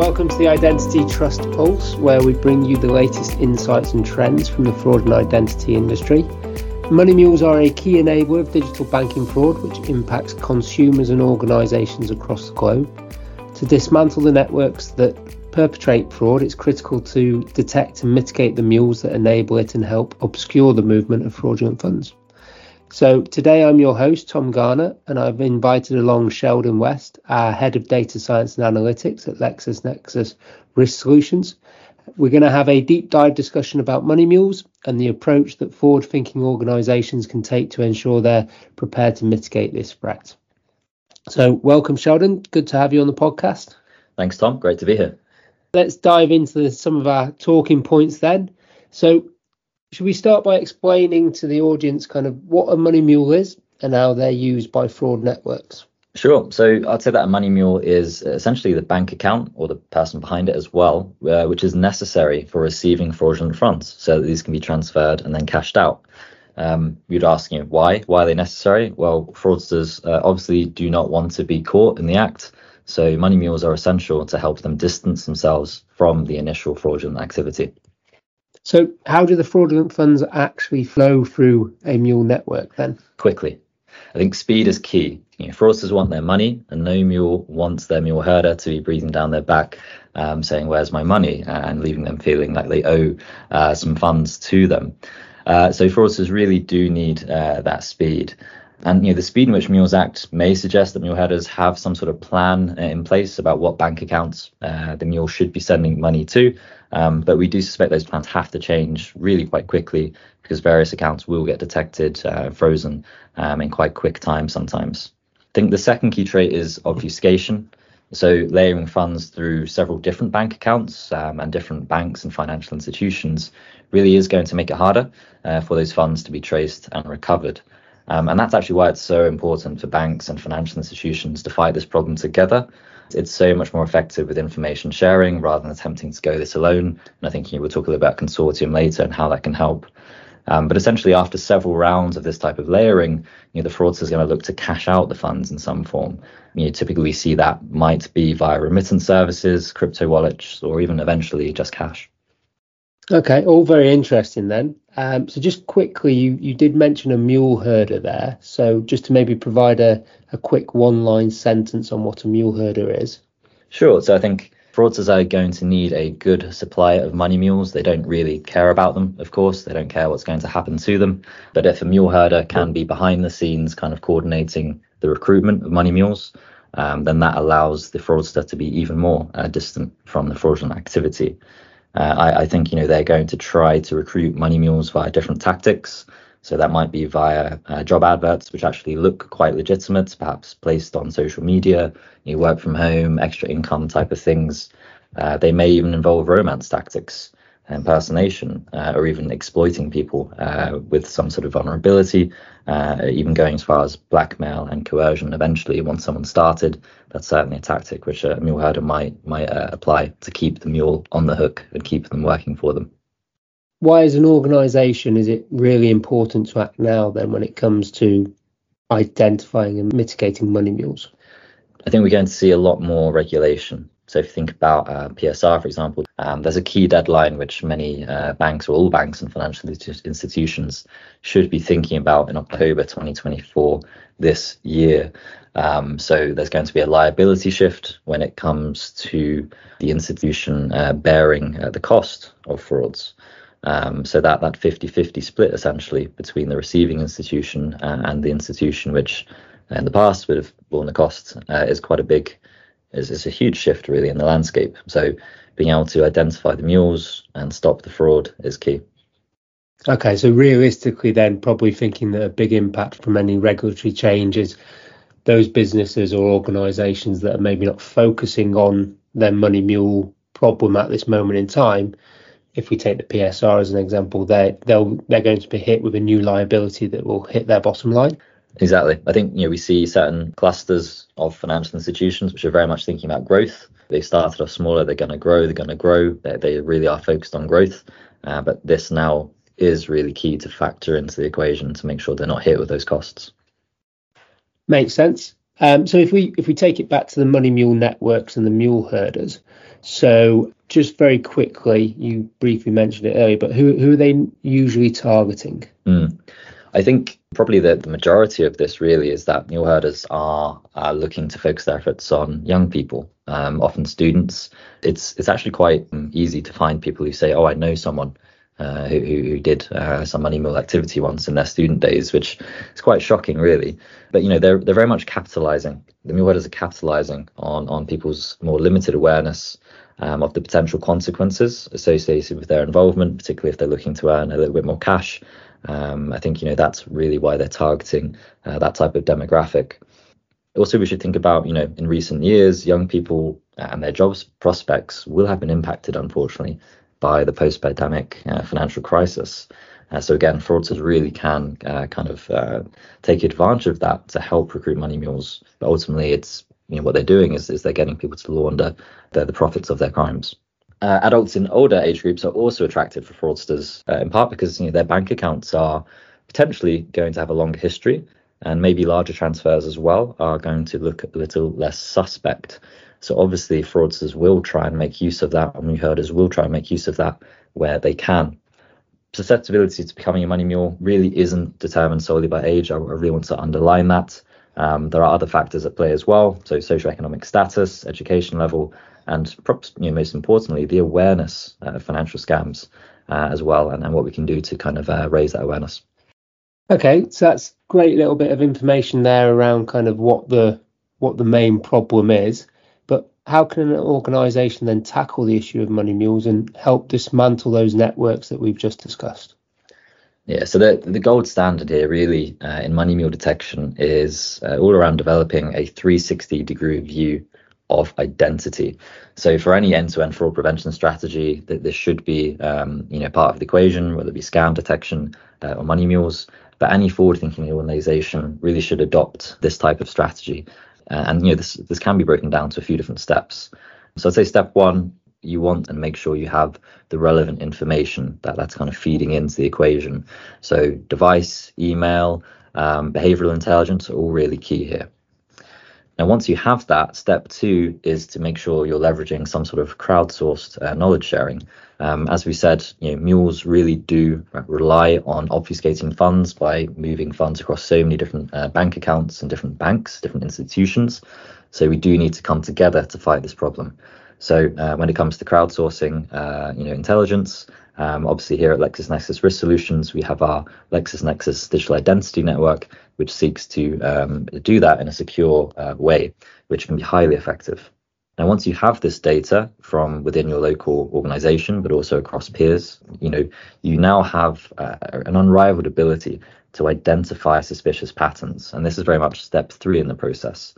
welcome to the Identity Trust Pulse, where we bring you the latest insights and trends from the fraud and identity industry. Money mules are a key enabler of digital banking fraud, which impacts consumers and organisations across the globe. To dismantle the networks that perpetrate fraud, it's critical to detect and mitigate the mules that enable it and help obscure the movement of fraudulent funds. So today I'm your host, Tom Garner, and I've invited along Sheldon West, our Head of Data Science and Analytics at LexisNexis Risk Solutions. We're going to have a deep dive discussion about money mules and the approach that forward-thinking organisations can take to ensure they're prepared to mitigate this threat. So welcome, Sheldon. Good to have you on the podcast. Thanks, Tom. Great to be here. Let's dive into some of our talking points then. So should we start by explaining to the audience kind of what a money mule is and how they're used by fraud networks? Sure. So I'd say that a money mule is essentially the bank account or the person behind it as well, which is necessary for receiving fraudulent funds so that these can be transferred and then cashed out. You'd ask, why? Why are they necessary? Well, fraudsters obviously do not want to be caught in the act. So money mules are essential to help them distance themselves from the initial fraudulent activity. So how do the fraudulent funds actually flow through a mule network then? Quickly. I think speed is key. Fraudsters want their money, and no mule wants their mule herder to be breathing down their back, saying, "Where's my money?" and leaving them feeling like they owe some funds to them. So fraudsters really do need that speed. And the speed in which mules act may suggest that mule herders have some sort of plan in place about what bank accounts the mule should be sending money to. But we do suspect those plans have to change really quite quickly because various accounts will get detected, frozen in quite quick time sometimes. I think the second key trait is obfuscation. So layering funds through several different bank accounts and different banks and financial institutions really is going to make it harder for those funds to be traced and recovered. And that's actually why it's so important for banks and financial institutions to fight this problem together. It's so much more effective with information sharing rather than attempting to go this alone. And I think we'll talk a little about consortium later and how that can help. But essentially, after several rounds of this type of layering, the fraudster is going to look to cash out the funds in some form. Typically we see that might be via remittance services, crypto wallets, or even eventually just cash. Okay, all very interesting then. So just quickly, you did mention a mule herder there. So just to maybe provide a quick one-line sentence on what a mule herder is. Sure. So I think fraudsters are going to need a good supply of money mules. They don't really care about them, of course. They don't care what's going to happen to them. But if a mule herder can be behind the scenes kind of coordinating the recruitment of money mules, then that allows the fraudster to be even more distant from the fraudulent activity. I think, they're going to try to recruit money mules via different tactics. So that might be via job adverts, which actually look quite legitimate, perhaps placed on social media, work from home, extra income type of things. They may even involve romance tactics, impersonation, or even exploiting people with some sort of vulnerability, even going as far as blackmail and coercion. Eventually, once someone's started, that's certainly a tactic which a mule herder might apply to keep the mule on the hook and keep them working for them. Why, as an organisation, is it really important to act now then when it comes to identifying and mitigating money mules? I think we're going to see a lot more regulation. So if you think about PSR, for example, there's a key deadline which many banks or all banks and financial institutions should be thinking about in October 2024 this year. So there's going to be a liability shift when it comes to the institution bearing the cost of frauds. So that 50-50 split essentially between the receiving institution and the institution which in the past would have borne the cost is quite a big, is a huge shift really in the landscape. So being able to identify the mules and stop the fraud is key. Okay, so realistically then probably thinking that a big impact from any regulatory changes, those businesses or organisations that are maybe not focusing on their money mule problem at this moment in time, if we take the PSR as an example, they're going to be hit with a new liability that will hit their bottom line. Exactly. I think we see certain clusters of financial institutions which are very much thinking about growth. They started off smaller, they're going to grow. They really are focused on growth. But this now is really key to factor into the equation to make sure they're not hit with those costs. Makes sense. So if we take it back to the money mule networks and the mule herders, so just very quickly, you briefly mentioned it earlier, but who are they usually targeting? I think probably the majority of this really is that mule herders are looking to focus their efforts on young people, often students. It's actually quite easy to find people who say, "Oh, I know someone who did some money mule activity once in their student days," which is quite shocking, really. But they're very much capitalizing. The mule herders are capitalizing on people's more limited awareness of the potential consequences associated with their involvement, particularly if they're looking to earn a little bit more cash. I think that's really why they're targeting that type of demographic. Also, we should think about in recent years, young people and their jobs prospects will have been impacted, unfortunately, by the post-pandemic financial crisis. So again, fraudsters really can take advantage of that to help recruit money mules. But ultimately, it's what they're doing is they're getting people to launder the profits of their crimes. Adults in older age groups are also attracted for fraudsters, in part because their bank accounts are potentially going to have a longer history, and maybe larger transfers as well are going to look a little less suspect. So obviously fraudsters will try and make use of that, and herders will try and make use of that where they can. Susceptibility to becoming a money mule really isn't determined solely by age. I really want to underline that. There are other factors at play as well, so socioeconomic status, education level, and perhaps most importantly, the awareness of financial scams as well, and what we can do to raise that awareness. Okay, so that's great little bit of information there around kind of what the main problem is. But how can an organisation then tackle the issue of money mules and help dismantle those networks that we've just discussed? Yeah, so the gold standard here really in money mule detection is all around developing a 360-degree view of identity. So for any end-to-end fraud prevention strategy, that this should be part of the equation, whether it be scam detection or money mules. But any forward-thinking organization really should adopt this type of strategy. And this can be broken down to a few different steps. So I'd say step one, you want and make sure you have the relevant information that's kind of feeding into the equation. So device, email, behavioral intelligence are all really key here. Now, once you have that, step two is to make sure you're leveraging some sort of crowdsourced knowledge sharing. As we said, mules really do rely on obfuscating funds by moving funds across so many different bank accounts and different banks, different institutions. So we do need to come together to fight this problem. So when it comes to crowdsourcing, intelligence, obviously here at LexisNexis Risk Solutions, we have our LexisNexis Digital Identity Network, which seeks to do that in a secure way, which can be highly effective. Now, once you have this data from within your local organization, but also across peers, you now have an unrivaled ability to identify suspicious patterns. And this is very much step three in the process.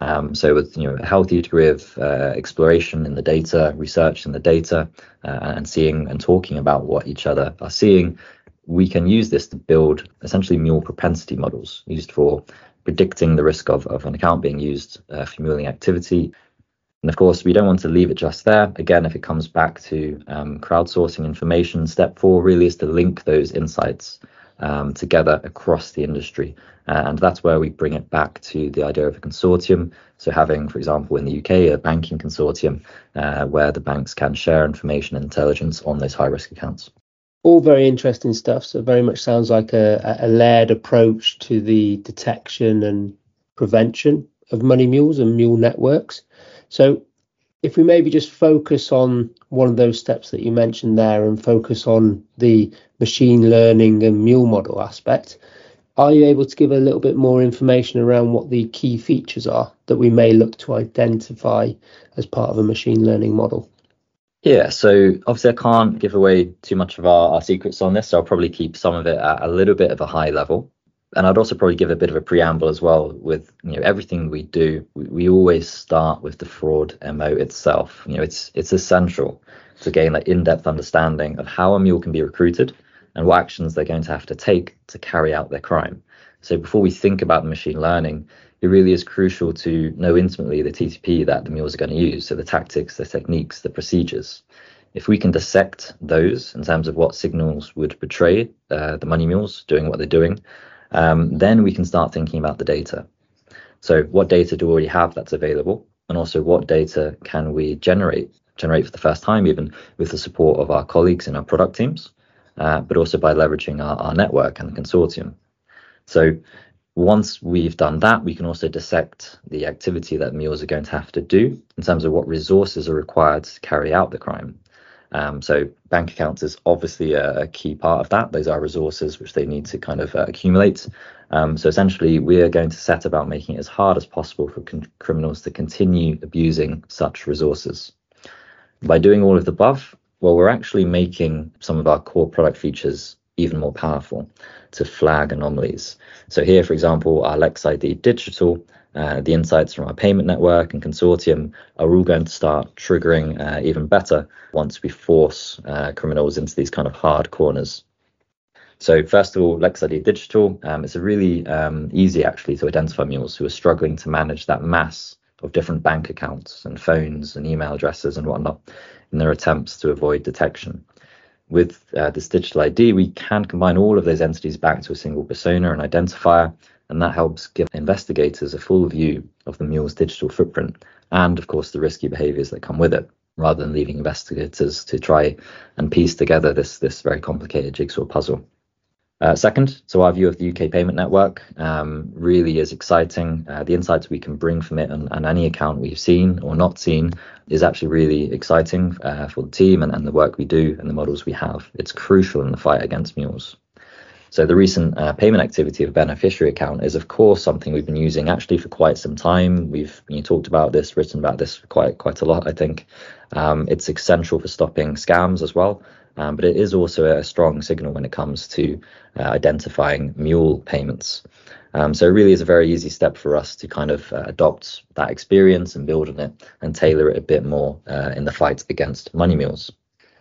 So with a healthy degree of exploration in the data, research in the data, and seeing and talking about what each other are seeing, we can use this to build essentially mule propensity models used for predicting the risk of an account being used for muling activity. And of course, we don't want to leave it just there. Again, if it comes back to crowdsourcing information, step four really is to link those insights together across the industry. And that's where we bring it back to the idea of a consortium. So having, for example, in the UK, a banking consortium where the banks can share information and intelligence on those high-risk accounts. All very interesting stuff. So very much sounds like a layered approach to the detection and prevention of money mules and mule networks. So if we maybe just focus on one of those steps that you mentioned there and focus on the machine learning and mule model aspect, are you able to give a little bit more information around what the key features are that we may look to identify as part of a machine learning model? Yeah, so obviously I can't give away too much of our secrets on this, so I'll probably keep some of it at a little bit of a high level. And I'd also probably give a bit of a preamble as well with everything we do. We always start with the fraud MO itself. It's essential to gain that in-depth understanding of how a mule can be recruited and what actions they're going to have to take to carry out their crime. So before we think about the machine learning, it really is crucial to know intimately the TTP that the mules are going to use. So the tactics, the techniques, the procedures. If we can dissect those in terms of what signals would betray the money mules doing what they're doing, then we can start thinking about the data. So what data do we already have that's available? And also what data can we generate for the first time, even with the support of our colleagues in our product teams, but also by leveraging our network and the consortium. So once we've done that, we can also dissect the activity that mules are going to have to do in terms of what resources are required to carry out the crime. So bank accounts is obviously a key part of that. Those are resources which they need to kind of accumulate. So essentially, we are going to set about making it as hard as possible for criminals to continue abusing such resources. By doing all of the above, well, we're actually making some of our core product features even more powerful to flag anomalies. So here, for example, our Lex ID Digital, the insights from our payment network and consortium are all going to start triggering even better once we force criminals into these kind of hard corners. So first of all, Lex ID Digital, it's a really easy actually to identify mules who are struggling to manage that mass of different bank accounts and phones and email addresses and whatnot in their attempts to avoid detection. With this digital ID, we can combine all of those entities back to a single persona and identifier, and that helps give investigators a full view of the mule's digital footprint and, of course, the risky behaviors that come with it, rather than leaving investigators to try and piece together this very complicated jigsaw puzzle. Second, so our view of the UK payment network really is exciting. The insights we can bring from it and any account we've seen or not seen is actually really exciting for the team and the work we do and the models we have. It's crucial in the fight against mules. So the recent payment activity of a beneficiary account is, of course, something we've been using actually for quite some time. We've talked about this, written about this quite a lot, I think. It's essential for stopping scams as well. But it is also a strong signal when it comes to identifying mule payments. So it really is a very easy step for us to kind of adopt that experience and build on it and tailor it a bit more in the fight against money mules.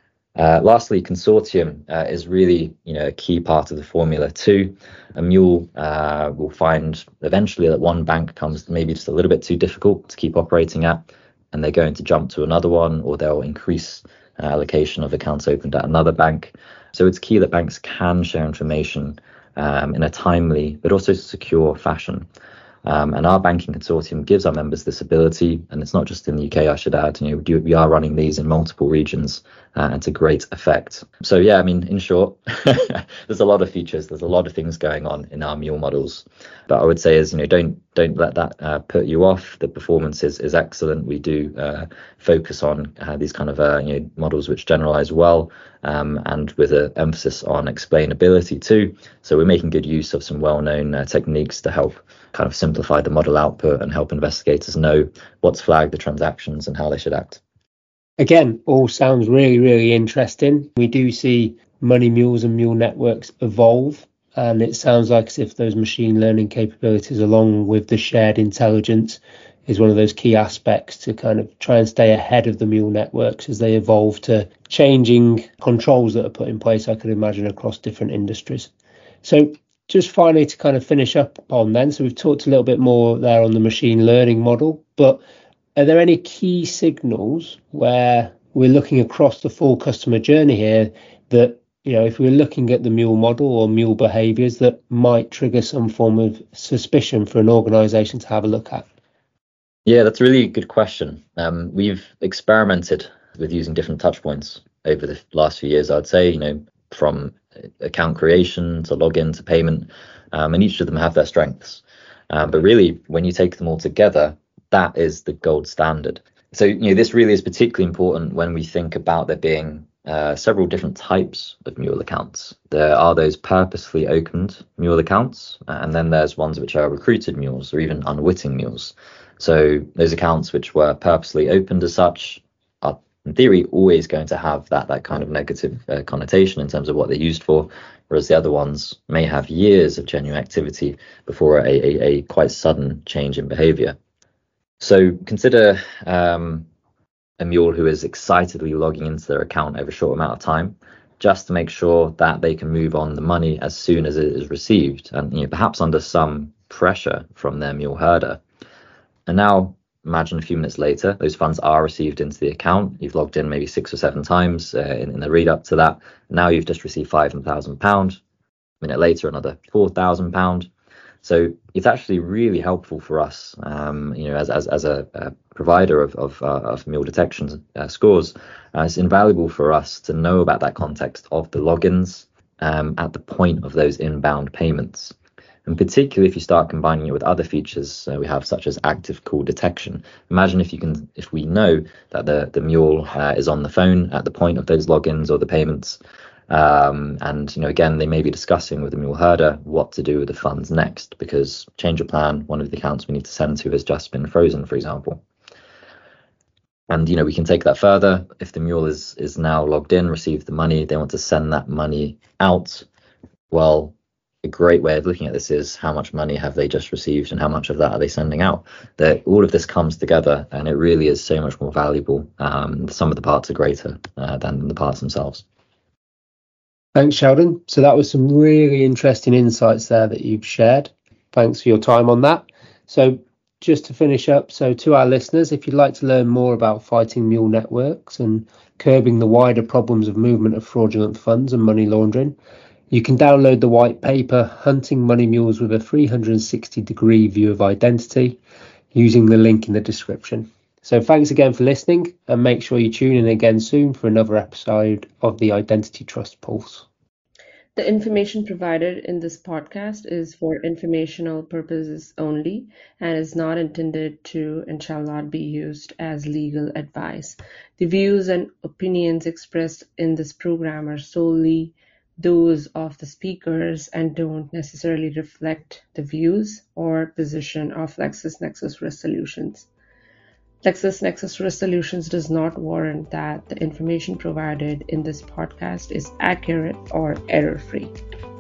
Lastly, consortium is really a key part of the formula too. A mule will find eventually that one bank becomes maybe just a little bit too difficult to keep operating at, and they're going to jump to another one, or they'll increase allocation of accounts opened at another bank. So it's key that banks can share information in a timely but also secure fashion. And our banking consortium gives our members this ability, and it's not just in the UK, I should add. We are running these in multiple regions, and to great effect. So yeah, I mean, in short, there's a lot of features, there's a lot of things going on in our mule models. But I would say is, don't let that put you off. The performance is excellent. We do focus on these kind of models which generalize well, and with an emphasis on explainability too. So we're making good use of some well-known techniques to help kind of simplify the model output and help investigators know what's flagged the transactions and how they should act. Again, all sounds really, really interesting. We do see money mules and mule networks evolve, and it sounds like as if those machine learning capabilities, along with the shared intelligence, is one of those key aspects to kind of try and stay ahead of the mule networks as they evolve to changing controls that are put in place, I could imagine, across different industries. So just finally to kind of finish up on then, so we've talked a little bit more there on the machine learning model, but are there any key signals where we're looking across the full customer journey here that, if we're looking at the mule model or mule behaviors, that might trigger some form of suspicion for an organization to have a look at? Yeah, that's a really good question. We've experimented with using different touch points over the last few years, I'd say, from account creation to login to payment, and each of them have their strengths. But really, when you take them all together, that is the gold standard. So, this really is particularly important when we think about there being several different types of mule accounts. There are those purposefully opened mule accounts, and then there's ones which are recruited mules or even unwitting mules. So those accounts which were purposely opened as such are, in theory, always going to have that kind of negative connotation in terms of what they're used for, whereas the other ones may have years of genuine activity before a quite sudden change in behavior. So consider a mule who is excitedly logging into their account over a short amount of time, just to make sure that they can move on the money as soon as it is received, and perhaps under some pressure from their mule herder. And now imagine a few minutes later, those funds are received into the account. You've logged in maybe 6 or 7 times in the read up to that. Now you've just received £5,000. A minute later, another £4,000. So it's actually really helpful for us, as a provider of mule detection scores. It's invaluable for us to know about that context of the logins at the point of those inbound payments. And particularly if you start combining it with other features we have, such as active call detection. Imagine if we know that the mule is on the phone at the point of those logins or the payments, and again, they may be discussing with the mule herder what to do with the funds next, because change of plan, one of the accounts we need to send to has just been frozen, for example. And we can take that further. If the mule is now logged in, received the money, they want to send that money out. Well, a great way of looking at this is how much money have they just received and how much of that are they sending out. That all of this comes together, and it really is so much more valuable. The sum of the parts are greater than the parts themselves. Thanks, Sheldon. So that was some really interesting insights there that you've shared. Thanks for your time on that. So just to finish up, so to our listeners, if you'd like to learn more about fighting mule networks and curbing the wider problems of movement of fraudulent funds and money laundering, you can download the white paper, Hunting Money Mules with a 360-degree view of identity, using the link in the description. So thanks again for listening, and make sure you tune in again soon for another episode of the Identity Trust Pulse. The information provided in this podcast is for informational purposes only and is not intended to and shall not be used as legal advice. The views and opinions expressed in this program are solely those of the speakers and don't necessarily reflect the views or position of LexisNexis Risk Solutions. LexisNexis Risk Solutions does not warrant that the information provided in this podcast is accurate or error-free.